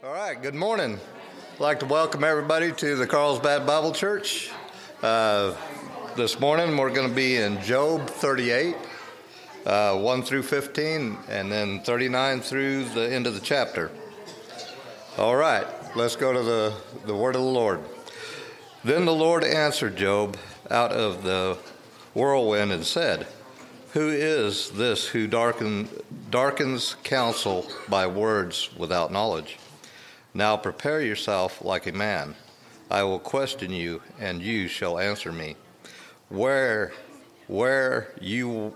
All right, good morning. I'd like to welcome everybody to the Carlsbad Bible Church. This morning we're going to be in Job 38, 1 through 15, and then 39 through the end of the chapter. All right, let's go to the word of the Lord. Then the Lord answered Job out of the whirlwind and said, "Who is this who darkens counsel by words without knowledge? Now prepare yourself like a man. I will question you, and you shall answer me. Where were you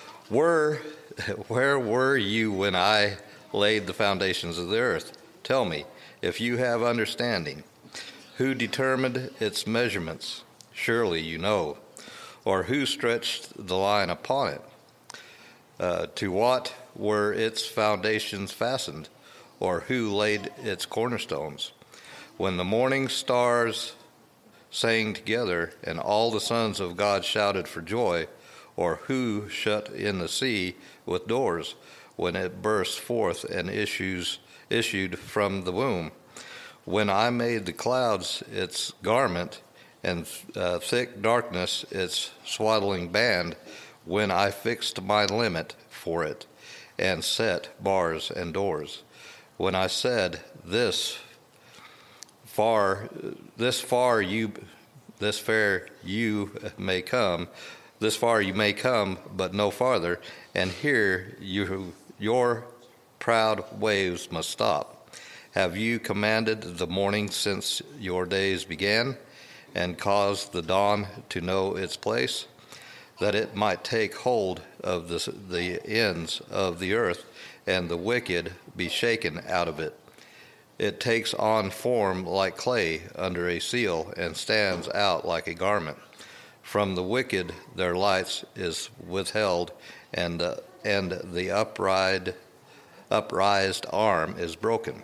when I laid the foundations of the earth? Tell me, if you have understanding. Who determined its measurements? Surely you know. Or who stretched the line upon it? To what were its foundations fastened? Or who laid its cornerstones? When the morning stars sang together, and all the sons of God shouted for joy, or who shut in the sea with doors, when it burst forth and issued from the womb? When I made the clouds its garment, and thick darkness its swaddling band, when I fixed my limit for it, and set bars and doors. When I said, this far you may come, but no farther, and here your proud waves must stop. Have you commanded the morning since your days began, and caused the dawn to know its place, that it might take hold of the ends of the earth, and the wicked be shaken out of it? It takes on form like clay under a seal, and stands out like a garment. From the wicked their light is withheld, and the upraised arm is broken."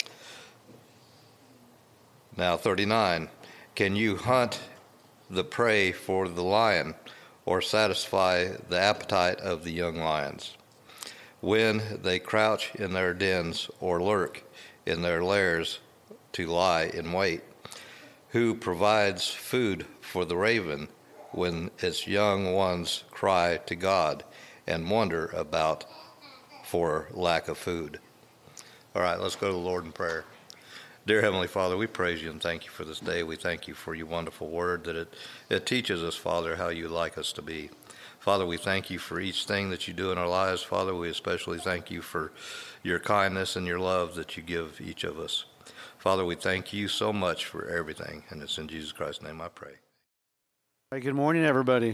Now 39. Can you hunt the prey for the lion, or satisfy the appetite of the young lions? When they crouch in their dens, or lurk in their lairs to lie in wait? Who provides food for the raven when its young ones cry to God and wonder about for lack of food? All right, let's go to the Lord in prayer. Dear Heavenly Father, we praise you and thank you for this day. We thank you for your wonderful word, that it teaches us, Father, how you like us to be. Father, we thank you for each thing that you do in our lives. Father, we especially thank you for your kindness and your love that you give each of us. Father, we thank you so much for everything, and it's in Jesus Christ's name I pray. All right, good morning, everybody.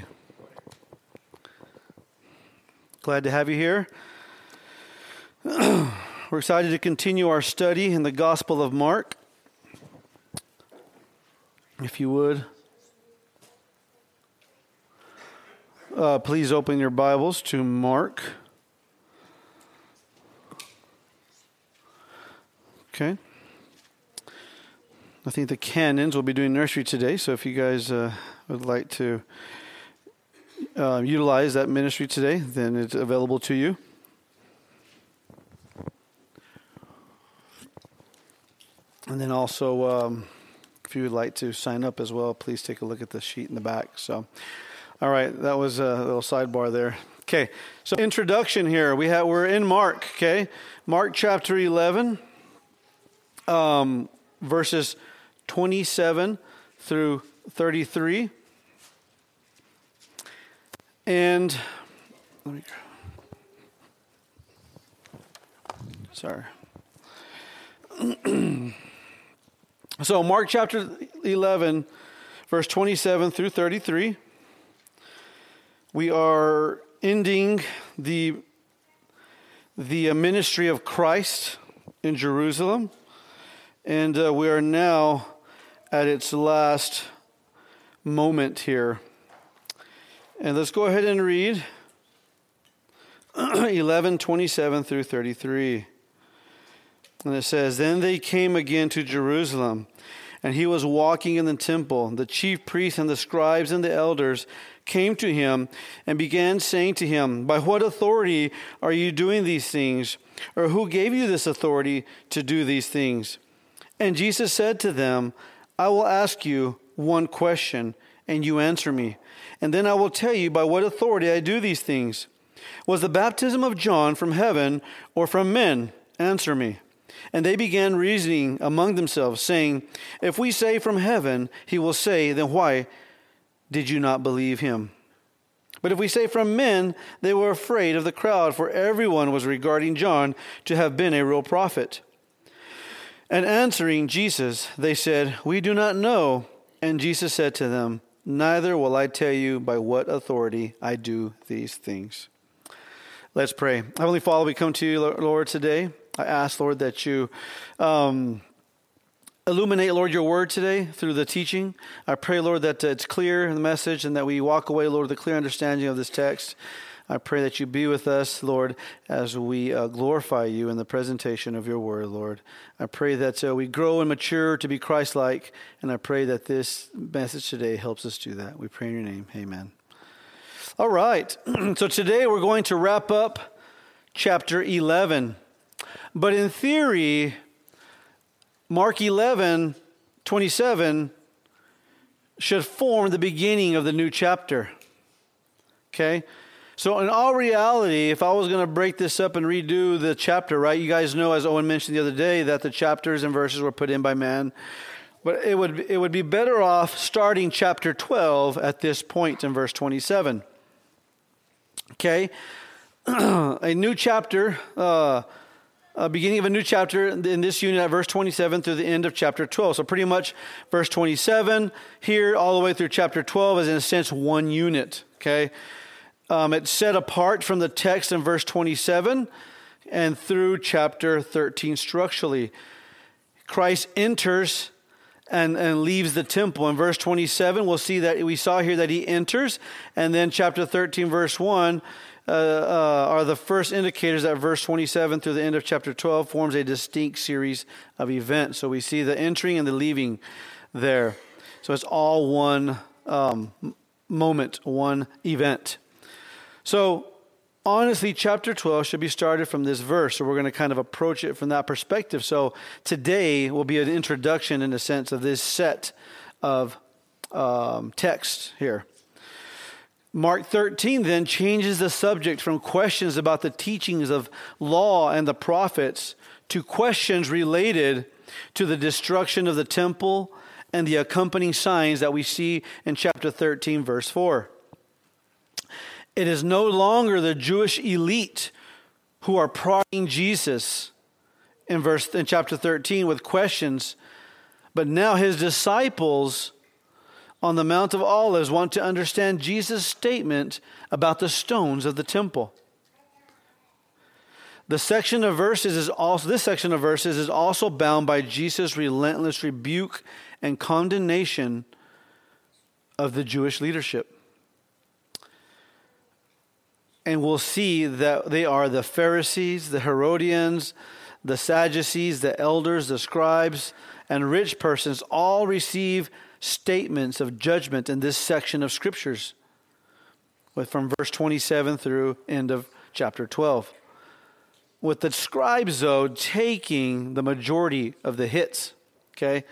Glad to have you here. We're excited to continue our study in the Gospel of Mark. If you would, please open your Bibles to Mark. Okay. I think the Cannons will be doing nursery today, so if you guys would like to utilize that ministry today, then it's available to you. And then also, if you would like to sign up as well, please take a look at the sheet in the back. So, all right, that was a little sidebar there. Okay, so introduction here. We're in Mark. Okay, Mark chapter 11, verses 27 through 33. And let me go. Sorry. So Mark chapter 11, verse 27 through 33. We are ending the ministry of Christ in Jerusalem, and we are now at its last moment here. And let's go ahead and read 11:27 through 33. And it says, "Then they came again to Jerusalem, and he was walking in the temple. The chief priests and the scribes and the elders came to him and began saying to him, "By what authority are you doing these things? Or who gave you this authority to do these things?" And Jesus said to them, "I will ask you one question, and you answer me. And then I will tell you by what authority I do these things. Was the baptism of John from heaven or from men? Answer me." And they began reasoning among themselves, saying, "If we say from heaven, he will say, then why did you not believe him? But if we say from men," they were afraid of the crowd, for everyone was regarding John to have been a real prophet. And answering Jesus, they said, "We do not know." And Jesus said to them, "Neither will I tell you by what authority I do these things." Let's pray. Heavenly Father, we come to you, Lord, today. I ask, Lord, that you illuminate, Lord, your word today through the teaching. I pray, Lord, that it's clear in the message and that we walk away, Lord, with a clear understanding of this text. I pray that you be with us, Lord, as we glorify you in the presentation of your word, Lord. I pray that we grow and mature to be Christ-like, and I pray that this message today helps us do that. We pray in your name. Amen. All right. So today we're going to wrap up chapter 11. But in theory, Mark 11:27 should form the beginning of the new chapter. Okay? So in all reality, if I was going to break this up and redo the chapter, right, you guys know, as Owen mentioned the other day, that the chapters and verses were put in by man. But it would be better off starting chapter 12 at this point in verse 27. Okay? A new chapter, beginning of a new chapter in this unit at verse 27 through the end of chapter 12. So pretty much verse 27 here all the way through chapter 12 is in a sense one unit. Okay? It's set apart from the text in verse 27 and through chapter 13 structurally. Christ enters and leaves the temple. In verse 27, we'll see that we saw here that he enters, and then chapter 13, verse 1 are the first indicators that verse 27 through the end of chapter 12 forms a distinct series of events. So we see the entering and the leaving there. So it's all one moment, one event. So, honestly, chapter 12 should be started from this verse. So we're going to kind of approach it from that perspective. So today will be an introduction, in a sense, of this set of text here. Mark 13 then changes the subject from questions about the teachings of law and the prophets to questions related to the destruction of the temple and the accompanying signs that we see in chapter 13, verse 4. It is no longer the Jewish elite who are prodding Jesus in chapter 13 with questions, but now his disciples on the Mount of Olives want to understand Jesus' statement about the stones of the temple. This section of verses is also bound by Jesus' relentless rebuke and condemnation of the Jewish leadership. And we'll see that they are the Pharisees, the Herodians, the Sadducees, the elders, the scribes, and rich persons all receive statements of judgment in this section of scriptures, from verse 27 through end of chapter 12. With the scribes, though, taking the majority of the hits. Okay?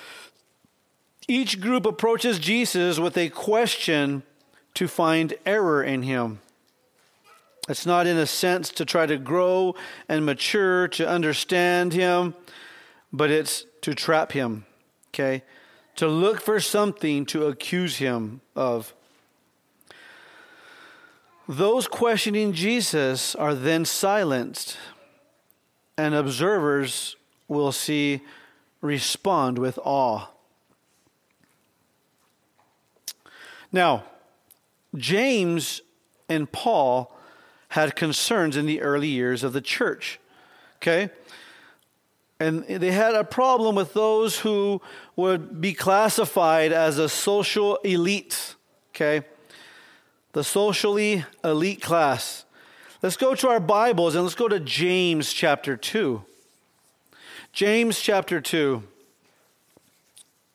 Each group approaches Jesus with a question to find error in him. It's not, in a sense, to try to grow and mature, to understand him, but it's to trap him, okay? To look for something to accuse him of. Those questioning Jesus are then silenced, and observers will see respond with awe. Now, James and Paul had concerns in the early years of the church, okay? And they had a problem with those who would be classified as a social elite, okay? The socially elite class. Let's go to our Bibles and let's go to James chapter 2. James chapter 2.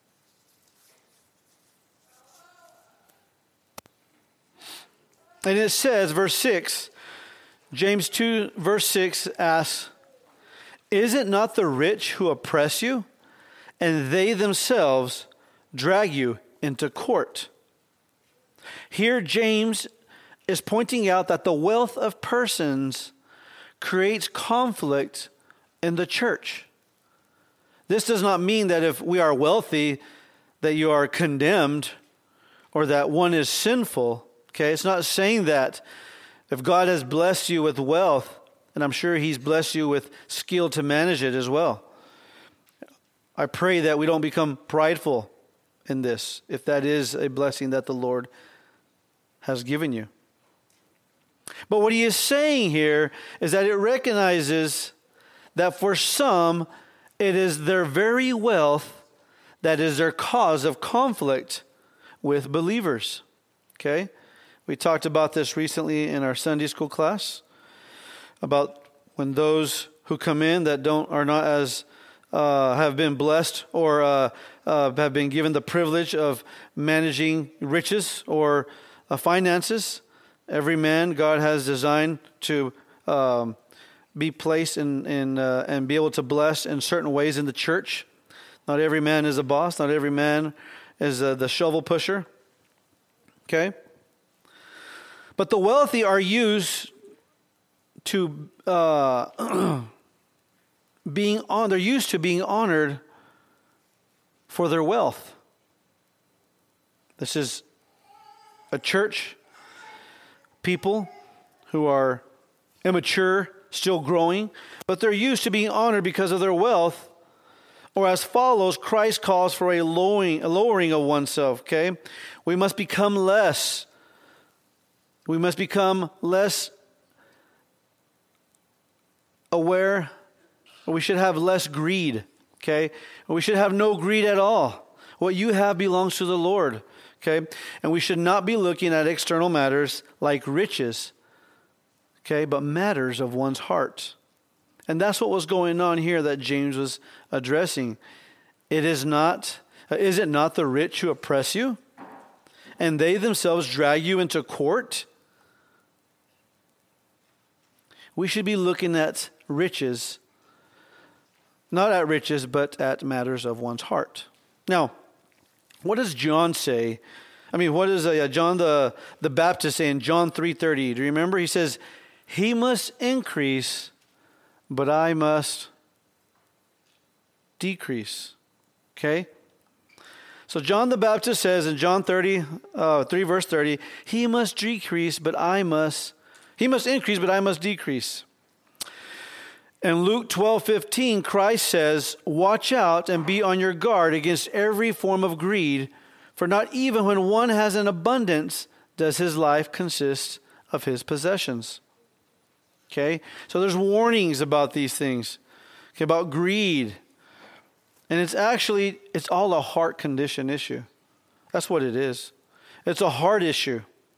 And it says, verse 6, James 2, verse 6 asks, is it not the rich who oppress you, and they themselves drag you into court? Here, James is pointing out that the wealth of persons creates conflict in the church. This does not mean that if we are wealthy, that you are condemned or that one is sinful. Okay, it's not saying that. If God has blessed you with wealth, and I'm sure He's blessed you with skill to manage it as well, I pray that we don't become prideful in this, if that is a blessing that the Lord has given you. But what he is saying here is that it recognizes that for some, it is their very wealth that is their cause of conflict with believers. Okay? We talked about this recently in our Sunday school class, about when those who come in that are not as have been blessed or have been given the privilege of managing riches or finances. Every man God has designed to be placed in and be able to bless in certain ways in the church. Not every man is a boss. Not every man is the shovel pusher. Okay? But the wealthy are used to they're used to being honored for their wealth. This is a church, people who are immature, still growing, but they're used to being honored because of their wealth. Or as follows, Christ calls for a lowering of oneself, okay? We must become less. We must become less aware. We should have less greed, okay? We should have no greed at all. What you have belongs to the Lord, okay? And we should not be looking at external matters like riches, okay, but matters of one's heart. And that's what was going on here that James was addressing. Is it not the rich who oppress you, and they themselves drag you into court? We should be looking at riches, not at riches, but at matters of one's heart. Now, what does John say? I mean, what does John the Baptist say in John 3:30? Do you remember? He says, "He must increase, but I must decrease." Okay? So John the Baptist says in John 3 verse 30, he must increase, but I must decrease. In Luke 12:15, Christ says, "Watch out and be on your guard against every form of greed, for not even when one has an abundance does his life consist of his possessions." Okay? So there's warnings about these things, okay, about greed. And it's all a heart condition issue. That's what it is. It's a heart issue.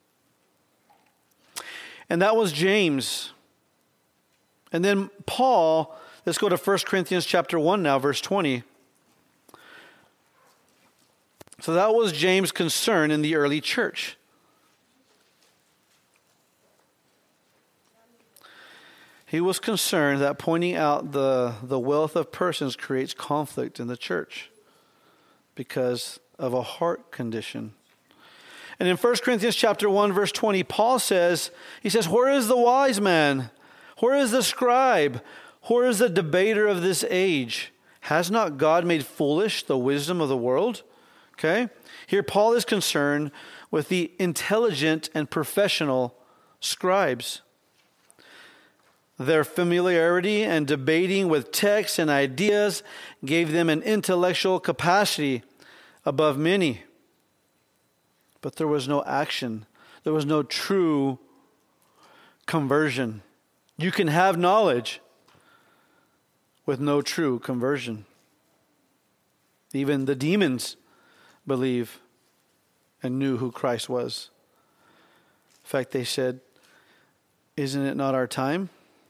And that was James. And then Paul, let's go to 1 Corinthians chapter 1 now, verse 20. So that was James' concern in the early church. He was concerned that pointing out the wealth of persons creates conflict in the church because of a heart condition. And in 1 Corinthians chapter 1, verse 20, Paul says, "Where is the wise man? Where is the scribe? Where is the debater of this age? Has not God made foolish the wisdom of the world?" Okay? Here Paul is concerned with the intelligent and professional scribes. Their familiarity and debating with texts and ideas gave them an intellectual capacity above many. But there was no action. There was no true conversion. You can have knowledge with no true conversion. Even the demons believe and knew who Christ was. In fact, they said, "Isn't it not our time?"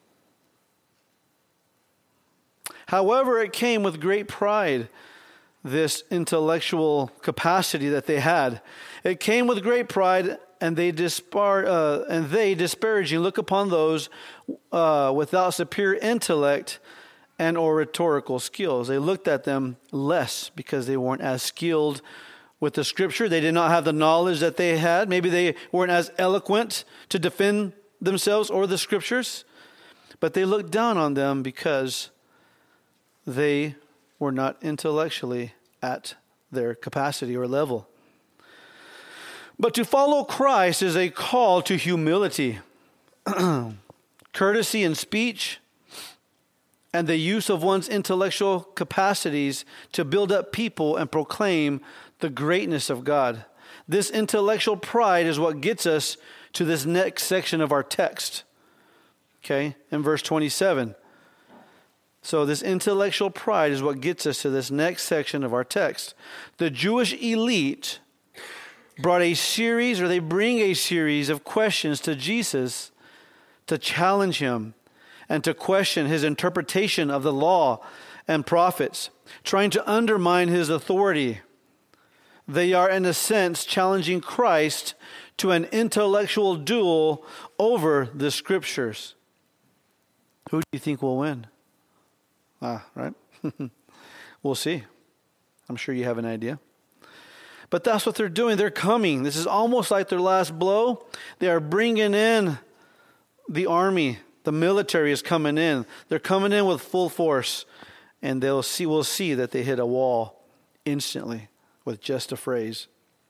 However, it came with great pride, this intellectual capacity that they had. It came with great pride and they disparaging look upon those without superior intellect and or rhetorical skills. They looked at them less because they weren't as skilled with the Scripture. They did not have the knowledge that they had. Maybe they weren't as eloquent to defend themselves or the Scriptures. But they looked down on them because they were not intellectually at their capacity or level. But to follow Christ is a call to humility, courtesy in speech, and the use of one's intellectual capacities to build up people and proclaim the greatness of God. This intellectual pride is what gets us to this next section of our text. Okay, in verse 27. So this intellectual pride is what gets us to this next section of our text. The Jewish elite bring a series of questions to Jesus to challenge him and to question his interpretation of the law and prophets, trying to undermine his authority. They are, in a sense, challenging Christ to an intellectual duel over the Scriptures. Who do you think will win? Right? We'll see. I'm sure you have an idea. But that's what they're doing. They're coming. This is almost like their last blow. They are bringing in the army. The military is coming in. They're coming in with full force. And we'll see that they hit a wall instantly with just a phrase.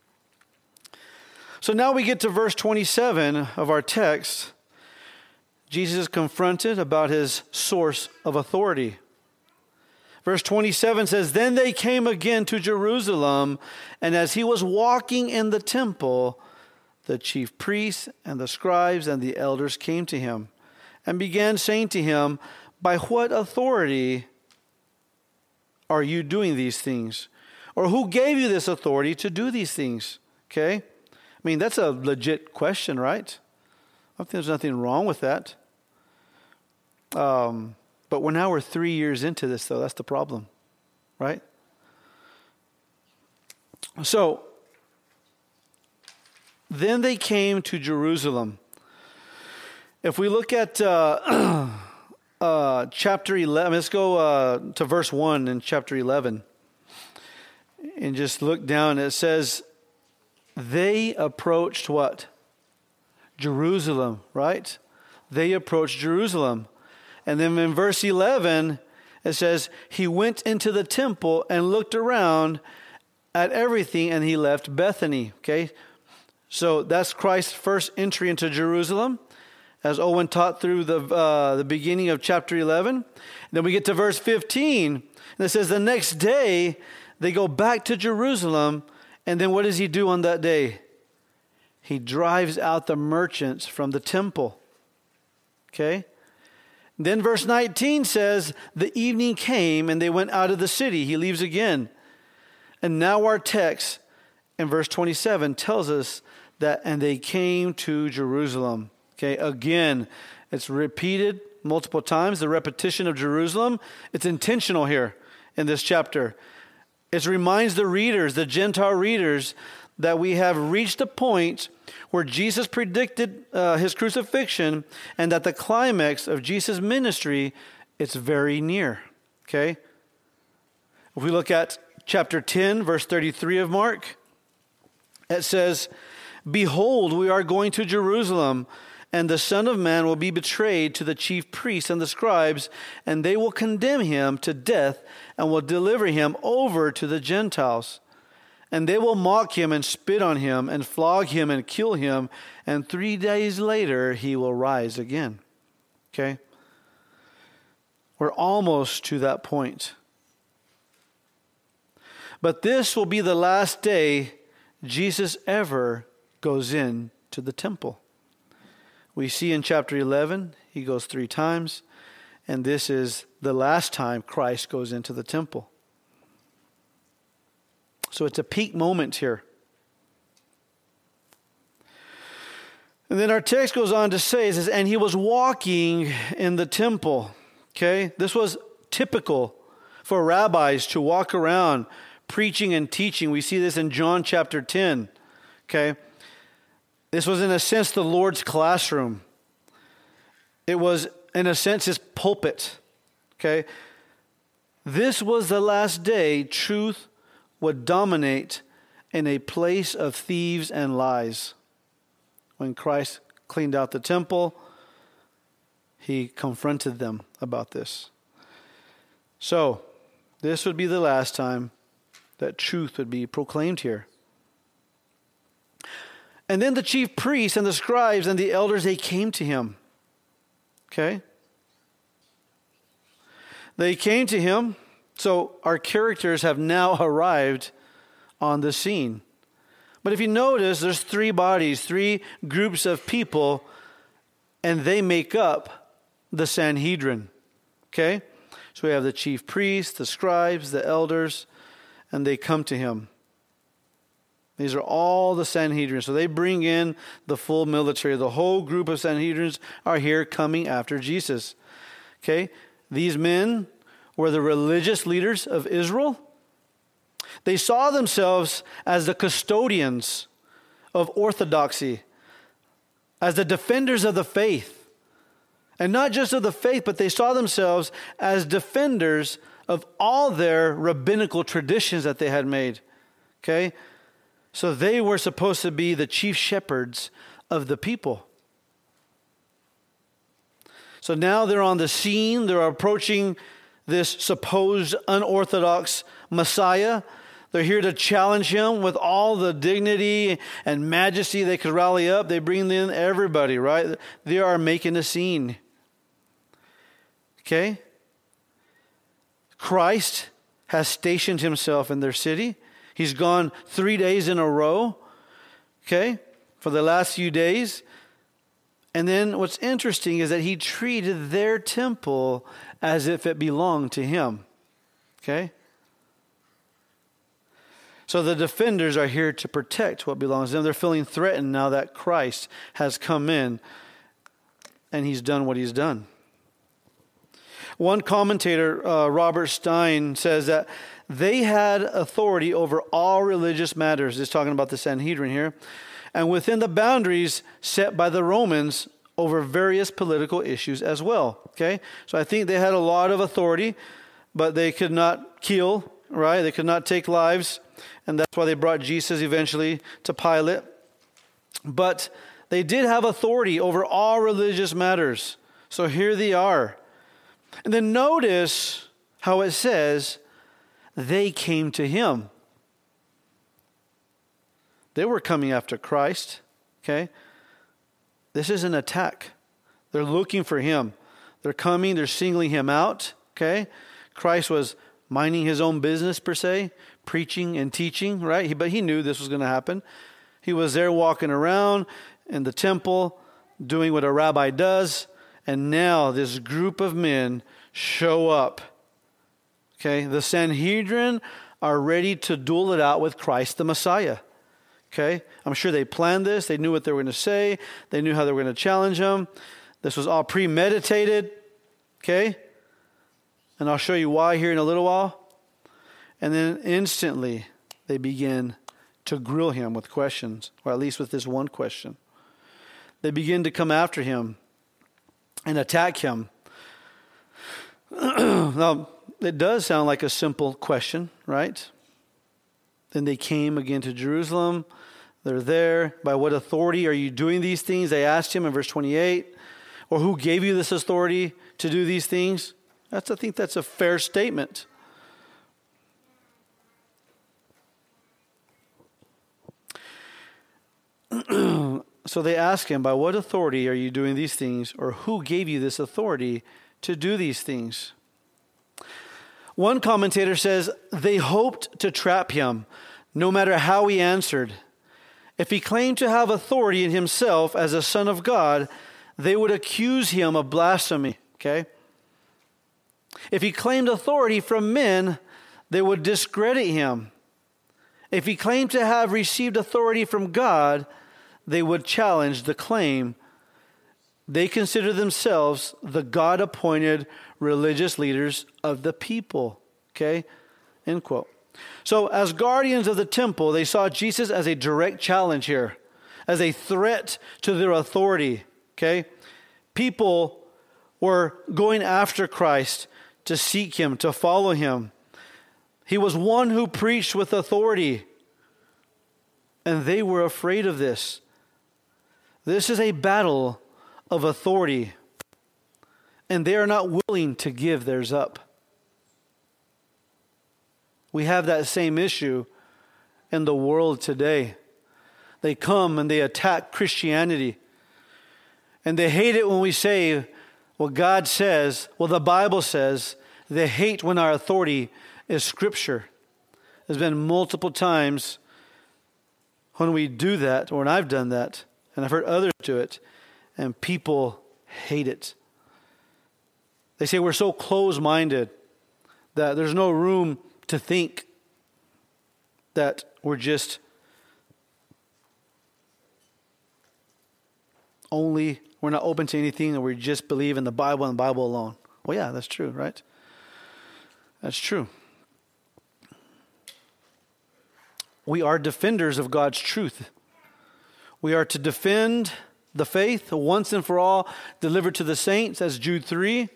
So now we get to verse 27 of our text. Jesus is confronted about his source of authority. Verse 27 says, "Then they came again to Jerusalem, and as he was walking in the temple, the chief priests and the scribes and the elders came to him and began saying to him, 'By what authority are you doing these things? Or who gave you this authority to do these things?'" Okay? I mean, that's a legit question, right? I think there's nothing wrong with that. But we're 3 years into this, though. That's the problem, right? So, then they came to Jerusalem. If we look at chapter 11, let's go to verse 1 in chapter 11. And just look down. It says, they approached what? Jerusalem, right? They approached Jerusalem. And then in verse 11, it says, he went into the temple and looked around at everything, and he left Bethany. Okay? So that's Christ's first entry into Jerusalem, as Owen taught through the beginning of chapter 11. Then we get to verse 15, and it says, the next day, they go back to Jerusalem, and then what does he do on that day? He drives out the merchants from the temple. Okay? Then verse 19 says, the evening came and they went out of the city. He leaves again. And now our text in verse 27 tells us that, and they came to Jerusalem. Okay, again, it's repeated multiple times. The repetition of Jerusalem, it's intentional here in this chapter. It reminds the readers, the Gentile readers, that we have reached a point where Jesus predicted his crucifixion, and that the climax of Jesus' ministry, it's very near. Okay? If we look at chapter 10, verse 33 of Mark, it says, behold, we are going to Jerusalem, and the Son of Man will be betrayed to the chief priests and the scribes, and they will condemn him to death and will deliver him over to the Gentiles. And they will mock him and spit on him and flog him and kill him, and 3 days later he will rise again. Okay? We're almost to that point. But this will be the last day Jesus ever goes in to the temple. We see in chapter 11, he goes 3 times, and this is the last time Christ goes into the temple. So it's a peak moment here. And then our text goes on to say, it says, and he was walking in the temple. Okay? This was typical for rabbis to walk around preaching and teaching. We see this in John chapter 10. Okay? This was, in a sense, the Lord's classroom. It was, in a sense, his pulpit. Okay? This was the last day truth would dominate in a place of thieves and lies. When Christ cleaned out the temple, he confronted them about this. So, this would be the last time that truth would be proclaimed here. And then the chief priests and the scribes and the elders, they came to him. Okay? They came to him. So our characters have now arrived on the scene. But if you notice, there's three bodies, three groups of people, and they make up the Sanhedrin. Okay? So we have the chief priests, the scribes, the elders, and they come to him. These are all the Sanhedrin. So they bring in the full military. The whole group of Sanhedrins are here coming after Jesus. Okay? These men were the religious leaders of Israel. They saw themselves as the custodians of orthodoxy, as the defenders of the faith. And not just of the faith, but they saw themselves as defenders of all their rabbinical traditions that they had made. Okay? So they were supposed to be the chief shepherds of the people. So now they're on the scene. They're approaching this supposed unorthodox Messiah. They're here to challenge him with all the dignity and majesty they could rally up. They bring in everybody, right? They are making a scene. Okay? Christ has stationed himself in their city. He's gone 3 days in a row, okay, for the last few days. And then what's interesting is that he treated their temple as if it belonged to him, okay? So the defenders are here to protect what belongs to them. They're feeling threatened now that Christ has come in and he's done what he's done. One commentator, Robert Stein, says that they had authority over all religious matters. He's talking about the Sanhedrin here. And within the boundaries set by the Romans over various political issues as well. Okay? So I think they had a lot of authority, but they could not kill, right? They could not take lives. And that's why they brought Jesus eventually to Pilate. But they did have authority over all religious matters. So here they are. And then notice how it says, they came to him. They were coming after Christ, okay? This is an attack. They're looking for him. They're coming, they're singling him out, okay? Christ was minding his own business, per se, preaching and teaching, right? But he knew this was going to happen. He was there walking around in the temple, doing what a rabbi does, and now this group of men show up. Okay, the Sanhedrin are ready to duel it out with Christ the Messiah. Okay, I'm sure they planned this. They knew what they were going to say. They knew how they were going to challenge him. This was all premeditated. Okay, and I'll show you why here in a little while. And then instantly they begin to grill him with questions, or at least with this one question. They begin to come after him and attack him. Now, it does sound like a simple question, right? Then they came again to Jerusalem. They're there. By what authority are you doing these things? They asked him in verse 28. Or who gave you this authority to do these things? I think that's a fair statement. So they ask him, by what authority are you doing these things? Or who gave you this authority to do these things? One commentator says they hoped to trap him, no matter how he answered. If he claimed to have authority in himself as a son of God, they would accuse him of blasphemy. Okay? If he claimed authority from men, they would discredit him. If he claimed to have received authority from God, they would challenge the claim. They consider themselves the God-appointed religious leaders of the people. Okay? End quote. So as guardians of the temple, they saw Jesus as a direct challenge here. as a threat to their authority. Okay? People were going after Christ to seek him, to follow him. He was one who preached with authority, and they were afraid of this. This is a battle of authority, and they are not willing to give theirs up. We have that same issue in the world today. They come and they attack Christianity, and they hate it when we say what God says, what the Bible says. They hate when our authority is Scripture. There's been multiple times when we do that, or when I've done that, and I've heard others do it, and people hate it. They say we're so close-minded that there's no room to think, that we're just we're not open to anything, and we just believe in the Bible and the Bible alone. Well, yeah, that's true, right? That's true. We are defenders of God's truth. We are to defend the faith once and for all, delivered to the saints, as Jude 3.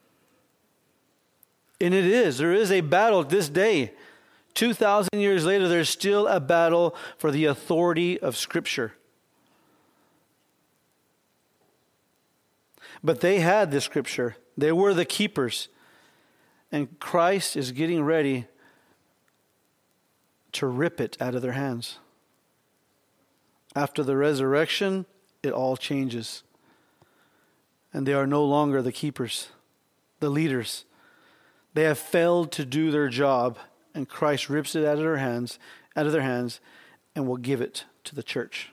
And there is a battle this day. 2,000 years later, there's still a battle for the authority of Scripture. But they had the Scripture. They were the keepers. And Christ is getting ready to rip it out of their hands. After the resurrection, it all changes. And they are no longer the keepers, the leaders. They have failed to do their job, and Christ rips it out of their hands, and will give it to the church.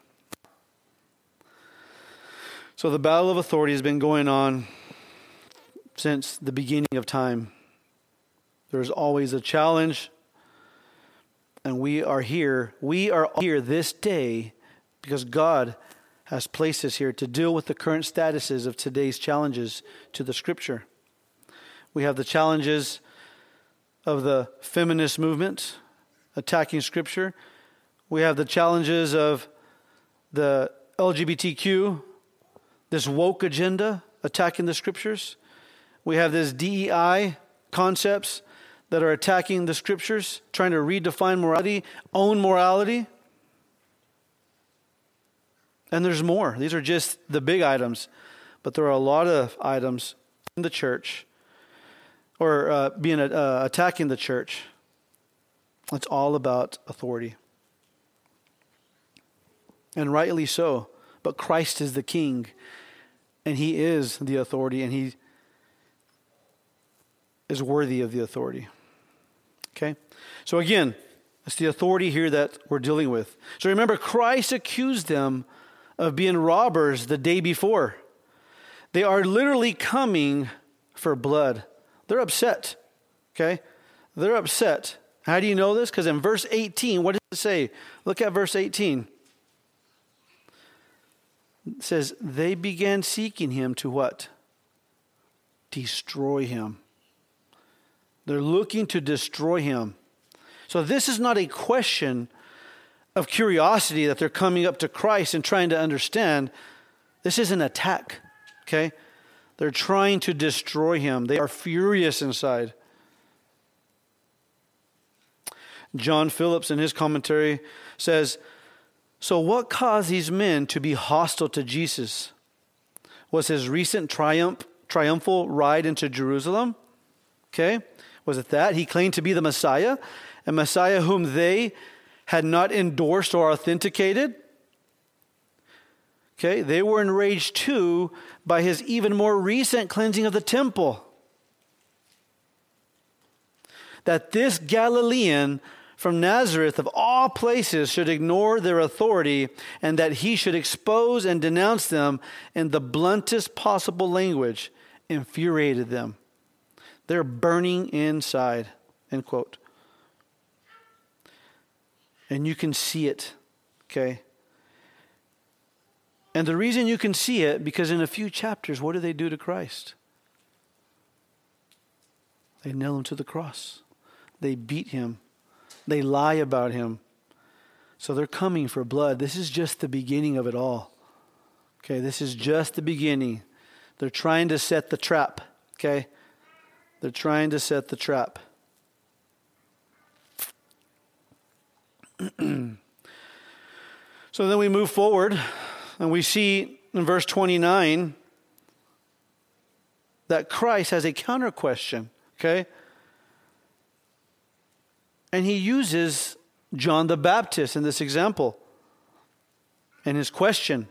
So the battle of authority has been going on since the beginning of time. There's always a challenge, and we are here this day because God has placed us here to deal with the current statuses of today's challenges to the Scripture. We have the challenges of the feminist movement attacking Scripture. We have the challenges of the LGBTQ, this woke agenda attacking the Scriptures. We have this DEI concepts that are attacking the Scriptures, trying to redefine morality, own morality. And there's more. These are just the big items. But there are a lot of items in the church or attacking the church. It's all about authority. And rightly so. But Christ is the King. And He is the authority. And He is worthy of the authority. Okay? So again, it's the authority here that we're dealing with. So remember, Christ accused them of being robbers the day before. They are literally coming for blood. They're upset. Okay? They're upset. How do you know this? Because in verse 18, what does it say? Look at verse 18. It says, they began seeking him to what? Destroy him. They're looking to destroy him. So this is not a question of curiosity that they're coming up to Christ and trying to understand. This is an attack. Okay? They're trying to destroy him. They are furious inside. John Phillips in his commentary says, so what caused these men to be hostile to Jesus? Was his recent triumphal ride into Jerusalem? Okay? Was it that? He claimed to be the Messiah, a Messiah whom they had not endorsed or authenticated. Okay? They were enraged too by his even more recent cleansing of the temple. That this Galilean from Nazareth, of all places, should ignore their authority and that he should expose and denounce them in the bluntest possible language infuriated them. They're burning inside, end quote. And you can see it, okay? And the reason you can see it, because in a few chapters, what do they do to Christ? They nail him to the cross. They beat him. They lie about him. So they're coming for blood. This is just the beginning of it all. Okay, this is just the beginning. They're trying to set the trap. Okay? They're trying to set the trap. So then we move forward and we see in verse 29 that Christ has a counter question. Okay? And he uses John the Baptist in this example and his question.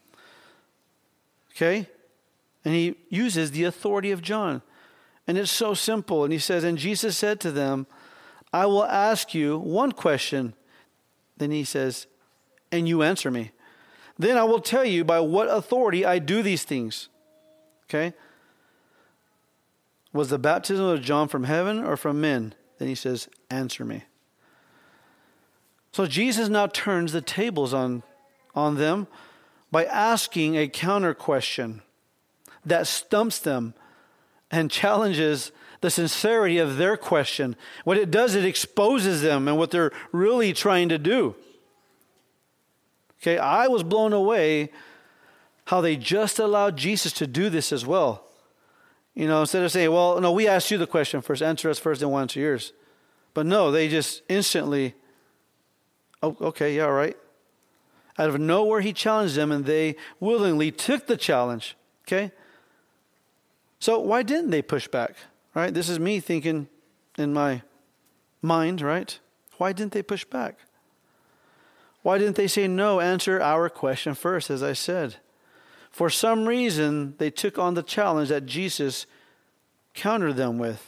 Okay? And he uses the authority of John. And it's so simple. And he says, and Jesus said to them, I will ask you one question. Then he says, and you answer me. Then I will tell you by what authority I do these things. Okay? Was the baptism of John from heaven or from men? Then he says, answer me. So Jesus now turns the tables on them by asking a counter question that stumps them and challenges the sincerity of their question. What it does, it exposes them and what they're really trying to do. Okay, I was blown away how they just allowed Jesus to do this as well. You know, instead of saying, well, no, we asked you the question first, answer us first, then we'll answer yours. But no, they just instantly, oh, okay, yeah, all right. Out of nowhere, he challenged them, and they willingly took the challenge, okay? So why didn't they push back, right? This is me thinking in my mind, right? Why didn't they push back? Why didn't they say, no, answer our question first, as I said? For some reason, they took on the challenge that Jesus countered them with.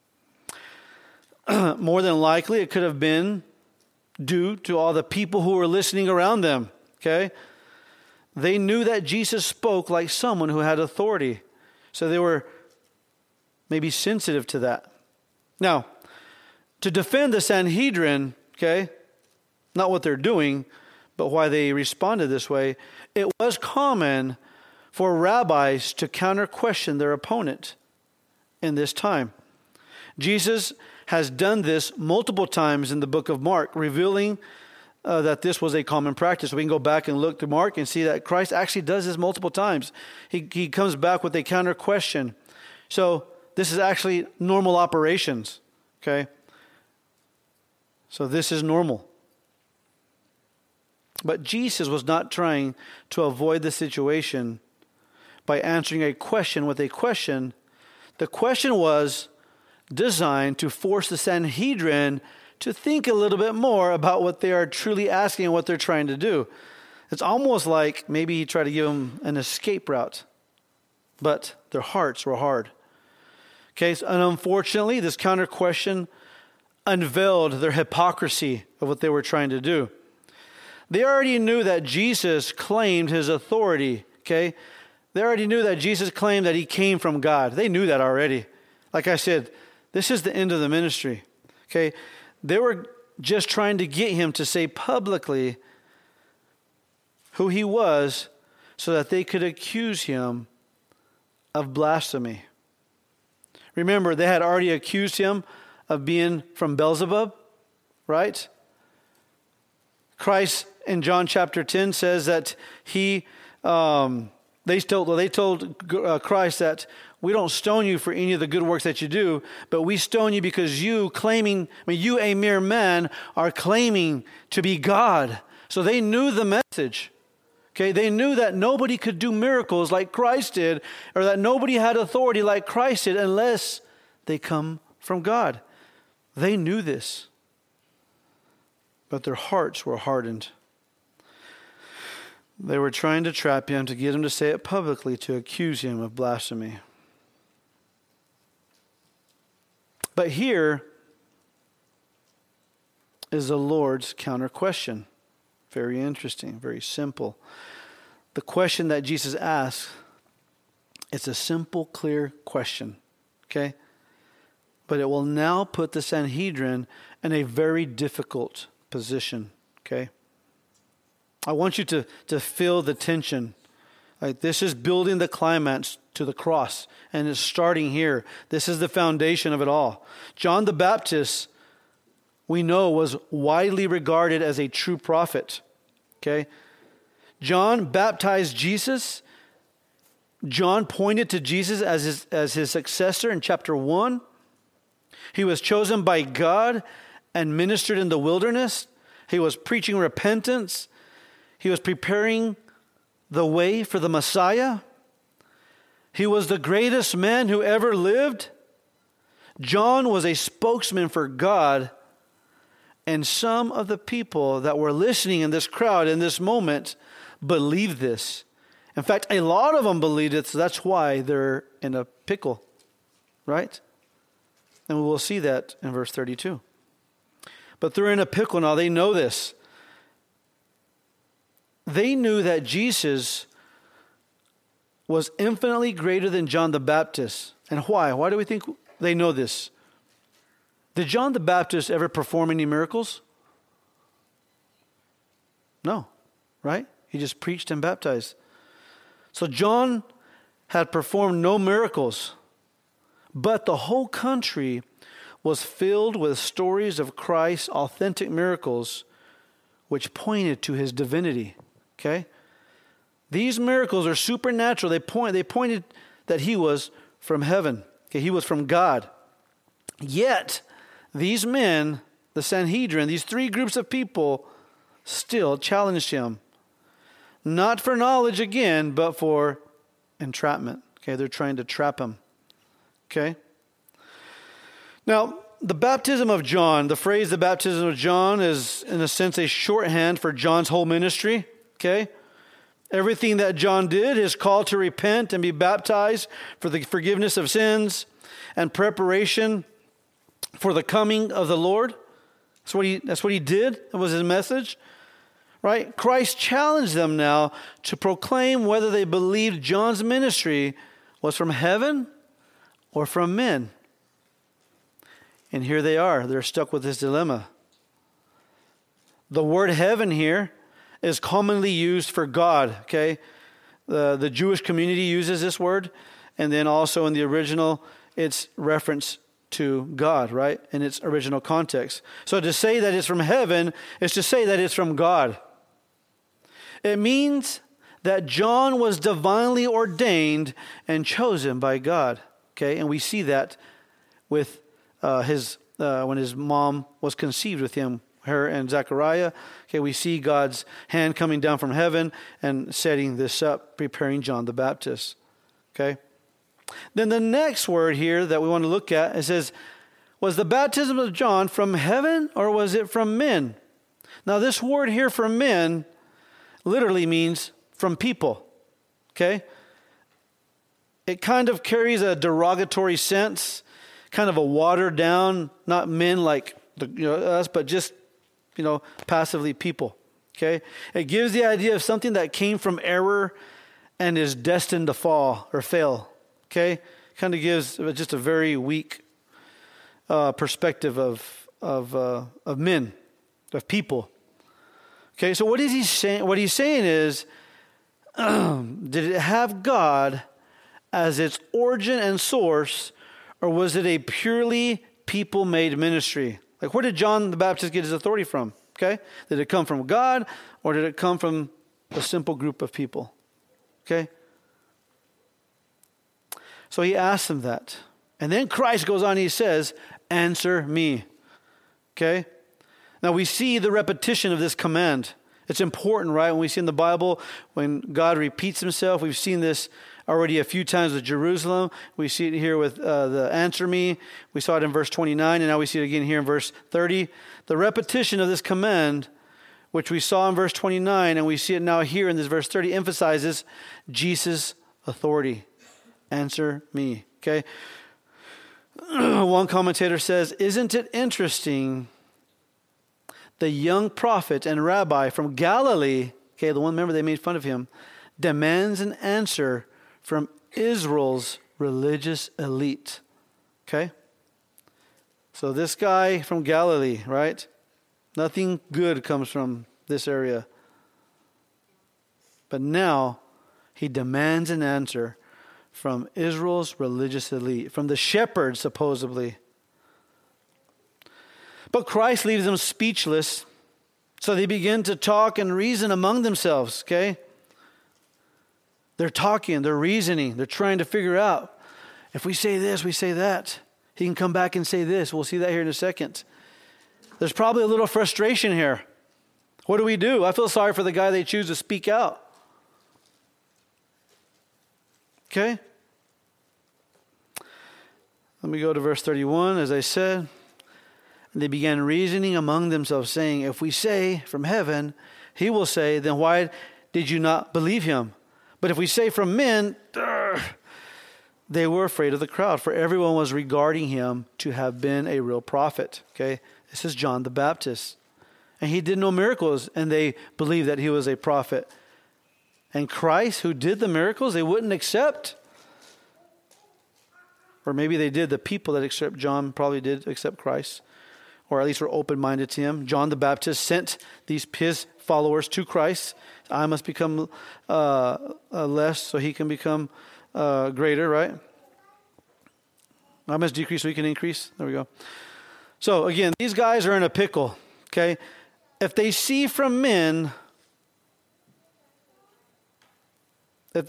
More than likely, it could have been due to all the people who were listening around them, okay? They knew that Jesus spoke like someone who had authority. So they were maybe sensitive to that. Now, to defend the Sanhedrin, okay, not what they're doing, but why they responded this way, it was common for rabbis to counter-question their opponent in this time. Jesus has done this multiple times in the book of Mark, revealing that this was a common practice. We can go back and look to Mark and see that Christ actually does this multiple times. He comes back with a counter question. So this is actually normal operations, okay? So this is normal. But Jesus was not trying to avoid the situation by answering a question with a question. The question was designed to force the Sanhedrin to think a little bit more about what they are truly asking and what they're trying to do. It's almost like maybe he tried to give them an escape route, but their hearts were hard. Okay, and unfortunately, this counter question unveiled their hypocrisy of what they were trying to do. They already knew that Jesus claimed his authority, okay? They already knew that Jesus claimed that he came from God. They knew that already. Like I said, this is the end of the ministry, okay? They were just trying to get him to say publicly who he was so that they could accuse him of blasphemy. Remember, they had already accused him of being from Beelzebub, right? Christ in John chapter 10 says that they told Christ that we don't stone you for any of the good works that you do, but we stone you because you, a mere man, are claiming to be God. So they knew the message. Okay, they knew that nobody could do miracles like Christ did, or that nobody had authority like Christ did unless they come from God. They knew this. But their hearts were hardened. They were trying to trap him, to get him to say it publicly, to accuse him of blasphemy. But here is the Lord's counter question. Very interesting, very simple. The question that Jesus asks, it's a simple, clear question, okay? But it will now put the Sanhedrin in a very difficult position, okay? I want you to feel the tension. Like this is building the climax to the cross, and it's starting here. This is the foundation of it all. John the Baptist we know was widely regarded as a true prophet. Okay? John baptized Jesus. John pointed to Jesus as his successor in chapter 1. He was chosen by God and ministered in the wilderness. He was preaching repentance. He was preparing the way for the Messiah. He was the greatest man who ever lived. John was a spokesman for God. And some of the people that were listening in this crowd in this moment believed this. In fact, a lot of them believed it, so that's why they're in a pickle, right? And we will see that in verse 32. But they're in a pickle now. They know this. They knew that Jesus was infinitely greater than John the Baptist. And why? Why do we think they know this? Did John the Baptist ever perform any miracles? No, right? He just preached and baptized. So John had performed no miracles, but the whole country was filled with stories of Christ's authentic miracles, which pointed to his divinity. Okay? These miracles are supernatural. They pointed that he was from heaven. Okay? He was from God. Yet, these men, the Sanhedrin, these three groups of people, still challenged him. Not for knowledge again, but for entrapment. Okay, they're trying to trap him. Okay? Now, the baptism of John, the phrase the baptism of John is, in a sense, a shorthand for John's whole ministry. Okay? Everything that John did, his call to repent and be baptized for the forgiveness of sins and preparation for the coming of the Lord. That's what he did. That was his message. Right? Christ challenged them now to proclaim whether they believed John's ministry was from heaven or from men. And here they are. They're stuck with this dilemma. The word heaven here is commonly used for God. Okay? The Jewish community uses this word. And then also in the original, it's reference to God, right? In its original context. So to say that it's from heaven is to say that it's from God. It means that John was divinely ordained and chosen by God. Okay, and we see that with when his mom was conceived with him, her and Zechariah. Okay, we see God's hand coming down from heaven and setting this up, preparing John the Baptist. Okay, then the next word here that we want to look at, it says, was the baptism of John from heaven or was it from men? Now this word here from men literally means from people, okay? It kind of carries a derogatory sense, kind of a watered down, not men like us, but just, passively people, okay? It gives the idea of something that came from error and is destined to fall or fail, okay? Kind of gives just a very weak perspective of men, of people. Okay, so what is he saying? What he's saying is, did it have God as its origin and source, or was it a purely people-made ministry? Like, where did John the Baptist get his authority from? Okay, did it come from God, or did it come from a simple group of people? Okay, so he asks them that, and then Christ goes on. He says, "Answer me." Okay. Now we see the repetition of this command. It's important, right? When we see in the Bible, when God repeats himself, we've seen this already a few times with Jerusalem. We see it here with the answer me. We saw it in verse 29, and now we see it again here in verse 30. The repetition of this command, which we saw in verse 29, and we see it now here in this verse 30, emphasizes Jesus' authority. Answer me, okay? One commentator says, isn't it interesting the young prophet and rabbi from Galilee, okay, the one, remember they made fun of him, demands an answer from Israel's religious elite. Okay? So this guy from Galilee, right? Nothing good comes from this area. But now he demands an answer from Israel's religious elite, from the shepherds supposedly. But Christ leaves them speechless. So they begin to talk and reason among themselves, okay? They're talking, they're reasoning, they're trying to figure out, if we say this, we say that. He can come back and say this. We'll see that here in a second. There's probably a little frustration here. What do we do? I feel sorry for the guy they choose to speak out. Okay? Let me go to verse 31. As I said, they began reasoning among themselves, saying, if we say from heaven, he will say, then why did you not believe him? But if we say from men, they were afraid of the crowd, for everyone was regarding him to have been a real prophet. Okay? This is John the Baptist. And he did no miracles, and they believed that he was a prophet. And Christ, who did the miracles, they wouldn't accept. Or maybe they did. The people that accept John probably did accept Christ, or at least were open-minded to him. John the Baptist sent his followers to Christ. I must become less so he can become greater, right? I must decrease so he can increase. There we go. So again, these guys are in a pickle, okay? If they say from men, then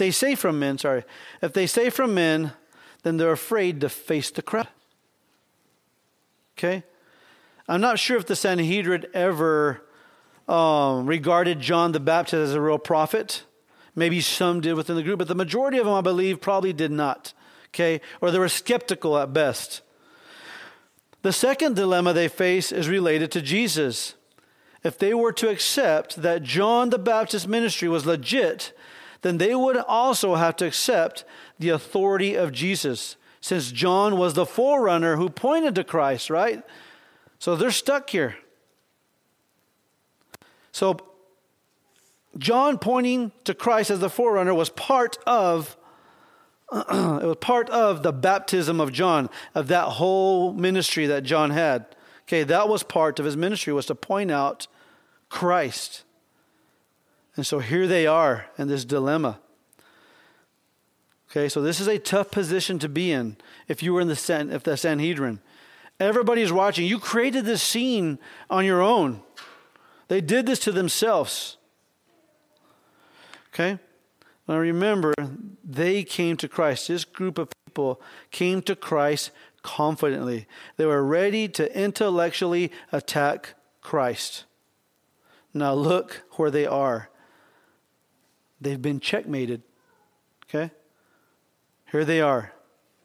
they're afraid to face the crowd. Okay? I'm not sure if the Sanhedrin ever regarded John the Baptist as a real prophet. Maybe some did within the group, but the majority of them, I believe, probably did not. Okay? Or they were skeptical at best. The second dilemma they face is related to Jesus. If they were to accept that John the Baptist's ministry was legit, then they would also have to accept the authority of Jesus, since John was the forerunner who pointed to Christ, right? So they're stuck here. So John pointing to Christ as the forerunner was part of the baptism of John, of that whole ministry that John had. Okay, that was part of his ministry, was to point out Christ. And so here they are in this dilemma. Okay, so this is a tough position to be in if you were in the Sanhedrin. Everybody's watching. You created this scene on your own. They did this to themselves. Okay? Now remember, they came to Christ. This group of people came to Christ confidently. They were ready to intellectually attack Christ. Now look where they are. They've been checkmated. Okay? Here they are.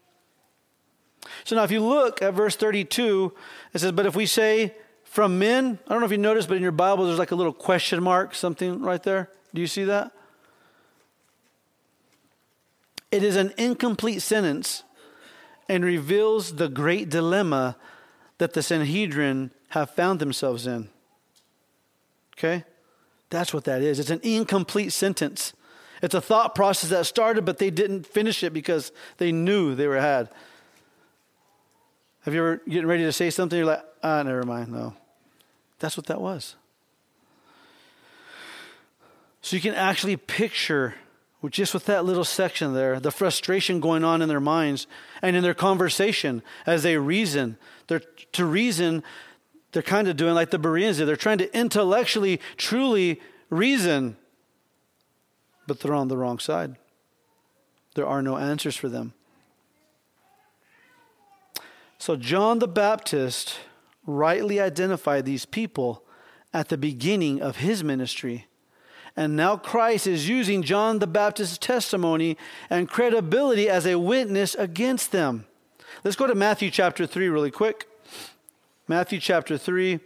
So now if you look at verse 32, it says, but if we say from men, I don't know if you noticed, but in your Bible there's like a little question mark, something right there. Do you see that? It is an incomplete sentence and reveals the great dilemma that the Sanhedrin have found themselves in. Okay? That's what that is. It's an incomplete sentence. It's a thought process that started, but they didn't finish it because they knew they were had. Have you ever getting ready to say something? You're like, never mind. No. That's what that was. So you can actually picture, just with that little section there, the frustration going on in their minds and in their conversation as they reason. They're kind of doing like the Bereans did. They're trying to intellectually, truly reason, but they're on the wrong side. There are no answers for them. So John the Baptist rightly identified these people at the beginning of his ministry. And now Christ is using John the Baptist's testimony and credibility as a witness against them. Let's go to Matthew chapter 3 really quick. Matthew chapter 3.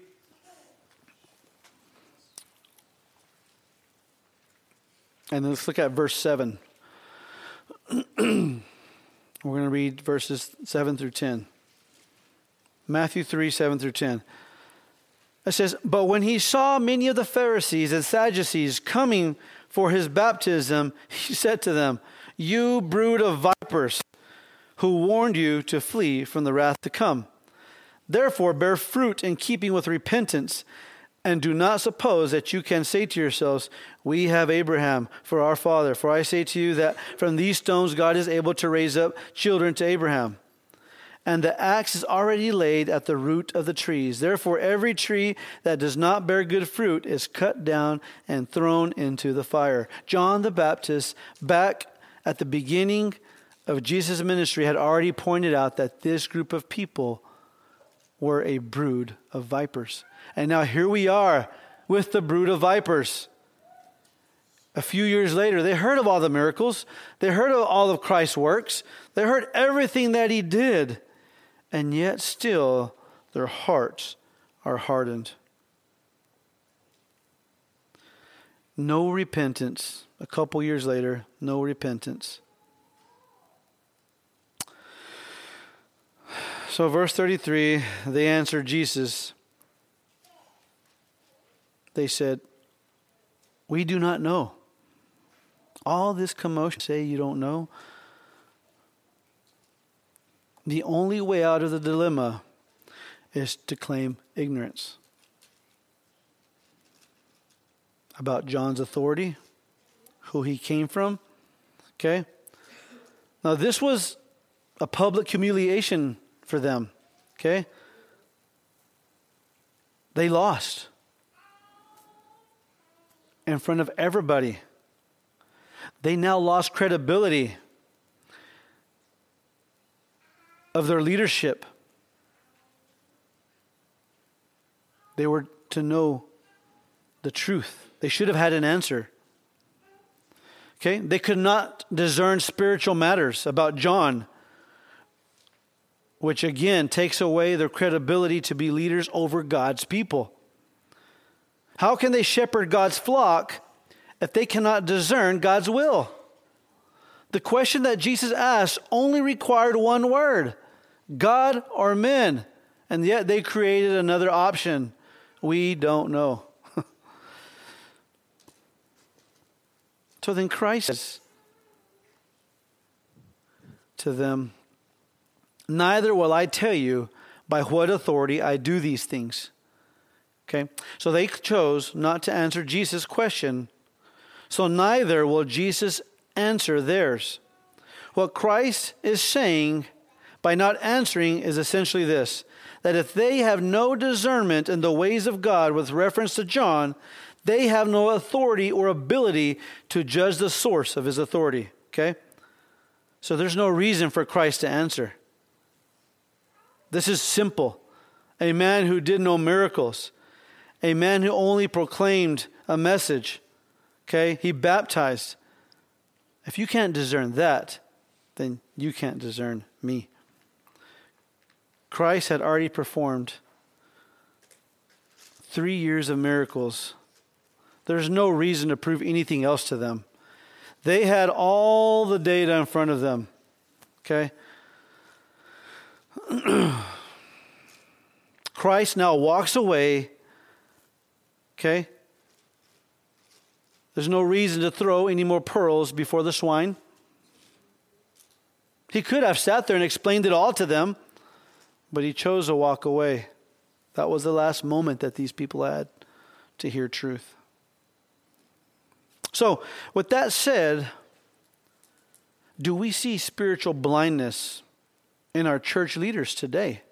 And let's look at verse 7. We're going to read verses 7 through 10. Matthew 3, 7 through 10. It says, but when he saw many of the Pharisees and Sadducees coming for his baptism, he said to them, you brood of vipers, who warned you to flee from the wrath to come. Therefore bear fruit in keeping with repentance, and do not suppose that you can say to yourselves, we have Abraham for our father. For I say to you that from these stones God is able to raise up children to Abraham. and the axe is already laid at the root of the trees. Therefore, every tree that does not bear good fruit is cut down and thrown into the fire. John the Baptist, back at the beginning of Jesus' ministry, had already pointed out that this group of people were a brood of vipers. And now here we are with the brood of vipers. A few years later, they heard of all the miracles. They heard of all of Christ's works. They heard everything that he did. And yet still their hearts are hardened. No repentance. A couple years later, no repentance. So verse 33, they answered Jesus. They said, "We do not know." All this commotion, say you don't know. The only way out of the dilemma is to claim ignorance about John's authority, who he came from. Okay? Now this was a public humiliation for them. Okay? They lost in front of everybody. They now lost credibility of their leadership. They were to know the truth. They should have had an answer. Okay? They could not discern spiritual matters about John, which again takes away their credibility to be leaders over God's people. How can they shepherd God's flock if they cannot discern God's will? The question that Jesus asked only required one word: God or men? And yet they created another option: we don't know. So then Christ says to them, "Neither will I tell you by what authority I do these things." Okay, so they chose not to answer Jesus' question. So neither will Jesus answer theirs. What Christ is saying by not answering is essentially this: that if they have no discernment in the ways of God with reference to John, they have no authority or ability to judge the source of his authority. Okay? So there's no reason for Christ to answer. This is simple. A man who did no miracles. A man who only proclaimed a message. Okay? He baptized. If you can't discern that, then you can't discern me. Christ had already performed 3 years of miracles. There's no reason to prove anything else to them. They had all the data in front of them. Okay? Christ now walks away. Okay? There's no reason to throw any more pearls before the swine. He could have sat there and explained it all to them, but he chose to walk away. That was the last moment that these people had to hear truth. So, with that said, do we see spiritual blindness in our church leaders today?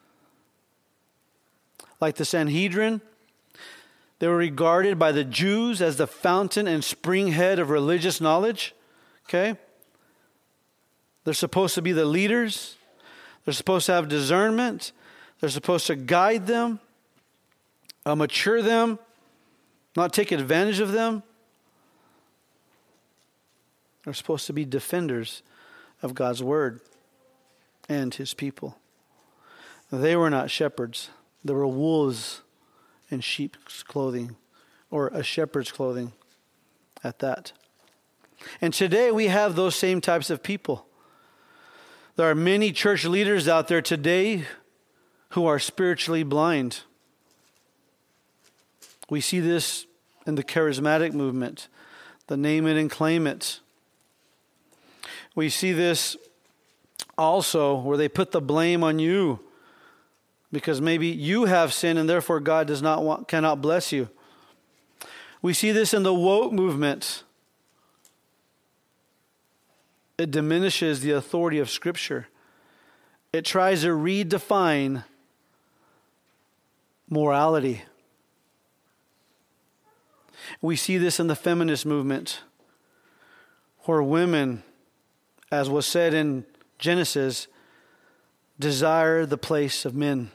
Like the Sanhedrin, they were regarded by the Jews as the fountain and springhead of religious knowledge. Okay? They're supposed to be the leaders. They're supposed to have discernment. They're supposed to guide them, mature them, not take advantage of them. They're supposed to be defenders of God's word and his people. They were not shepherds. They were wolves in sheep's clothing, or a shepherd's clothing at that. And today we have those same types of people. There are many church leaders out there today who are spiritually blind. We see this in the charismatic movement, the name it and claim it. We see this also where they put the blame on you because maybe you have sin and therefore God cannot bless you. We see this in the woke movement. It diminishes the authority of Scripture. It tries to redefine morality. We see this in the feminist movement, where women, as was said in Genesis, desire the place of men.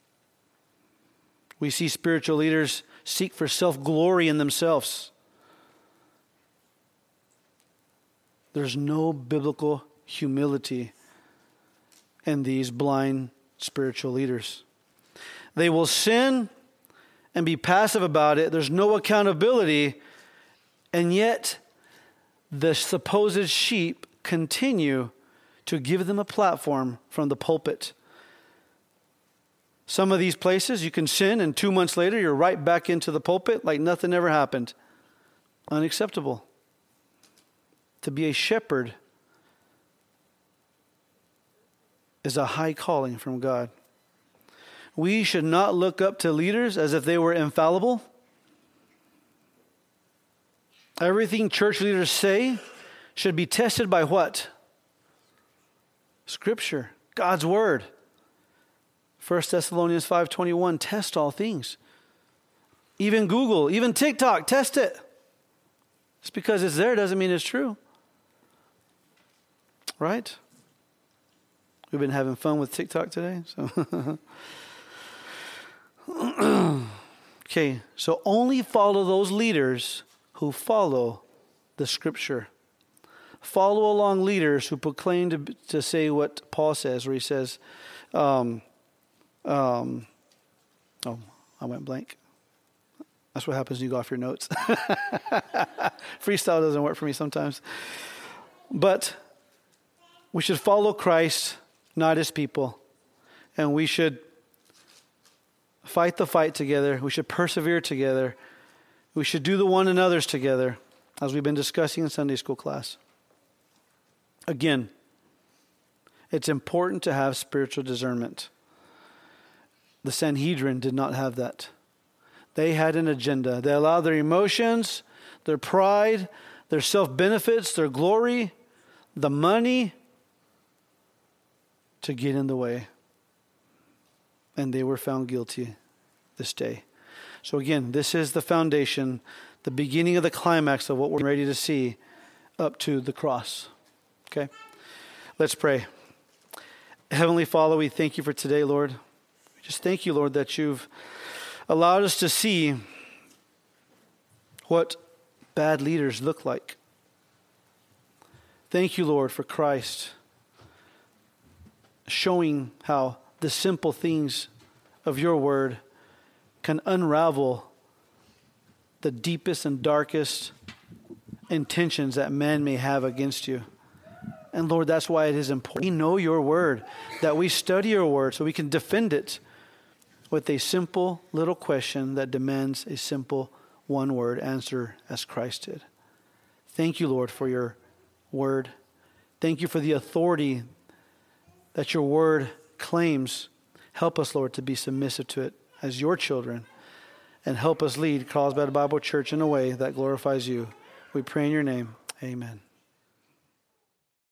We see spiritual leaders seek for self-glory in themselves. There's no biblical humility in these blind spiritual leaders. They will sin and be passive about it. There's no accountability, and yet the supposed sheep continue to give them a platform from the pulpit. Some of these places you can sin, and 2 months later you're right back into the pulpit like nothing ever happened. Unacceptable. To be a shepherd is a high calling from God. We should not look up to leaders as if they were infallible. Everything church leaders say should be tested by what? Scripture, God's Word. 1 Thessalonians 5:21, test all things. Even Google, even TikTok, test it. Just because it's there doesn't mean it's true. Right? We've been having fun with TikTok today. So okay, so only follow those leaders who follow the Scripture. Follow along leaders who proclaim to say what Paul says, where he says, I went blank. That's what happens when you go off your notes. Freestyle doesn't work for me sometimes. But we should follow Christ, not his people. And we should fight the fight together. We should persevere together. We should do the one another's together, as we've been discussing in Sunday school class. Again, it's important to have spiritual discernment. The Sanhedrin did not have that. They had an agenda. They allowed their emotions, their pride, their self-benefits, their glory, the money to get in the way. And they were found guilty this day. So again, this is the foundation, the beginning of the climax of what we're ready to see up to the cross. Okay? Let's pray. Heavenly Father, we thank you for today, Lord. We just thank you, Lord, that you've allowed us to see what bad leaders look like. Thank you, Lord, for Christ showing how the simple things of your word can unravel the deepest and darkest intentions that man may have against you. And Lord, that's why it is important. We know your word, that we study your word so we can defend it with a simple little question that demands a simple one-word answer as Christ did. Thank you, Lord, for your word. Thank you for the authority that your word claims. Help us, Lord, to be submissive to it as your children, and help us lead Carlsbad Bible Church in a way that glorifies you. We pray in your name. Amen.